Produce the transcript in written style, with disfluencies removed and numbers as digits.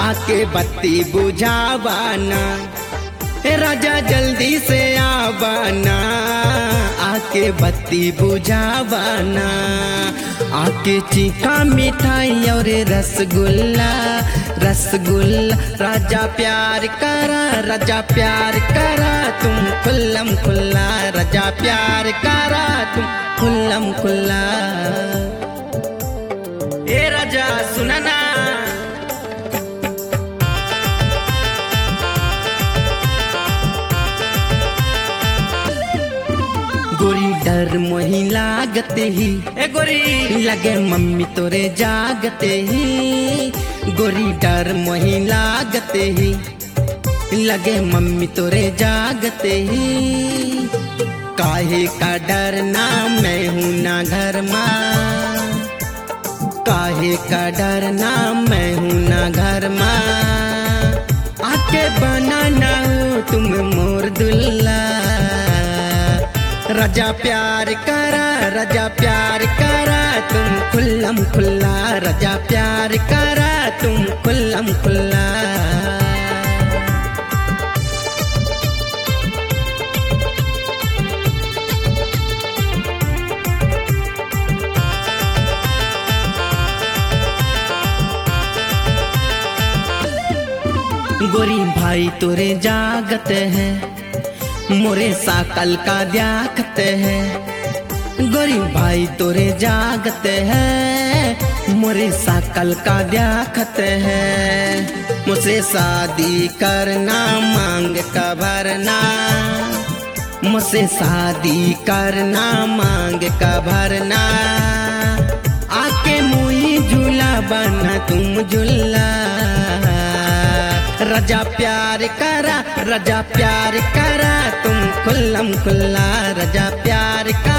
आके बत्ती बुझावाना, राजा जल्दी से आवाना, आके बत्ती बुझावाना। आके चीखा मिठाई और रसगुल्ला, रसगुल्ला। राजा प्यार करा, राजा प्यार करा तुम खुल्लम खुल्ला, राजा प्यार करा तुम खुल्लम खुल्ला। ए राजा सुना ना, गोरी डर मोही लागते ही, ए गोरी लगे मम्मी तोरे जागते ही, गोरी डर मोही लागते ही, लगे मम्मी तोरे जागते ही। काहे का डरना मैं हूँ ना घर माँ, काहे का डरना मैं हूँ ना घर माँ। आके बनाना हो तुम मोर दुल्ला, राजा प्यार करा, राजा प्यार करा तुम खुल्लम खुल्ला, राजा प्यार करा तुम खुल्लम खुल्ला। गोरी भाई तोरे जागते हैं, मोरे साकल का द्याखते हैं, गोरी भाई तोरे जागते हैं, मोरे साकल का द्याखते हैं। मुझसे शादी करना मांग का भरना, मुझसे शादी करना मांग का भरना। आके मुई झूला बना तुम झूला, राजा प्यार करा, राजा प्यार करा तुम खुल्लम खुल्ला, राजा प्यार करा।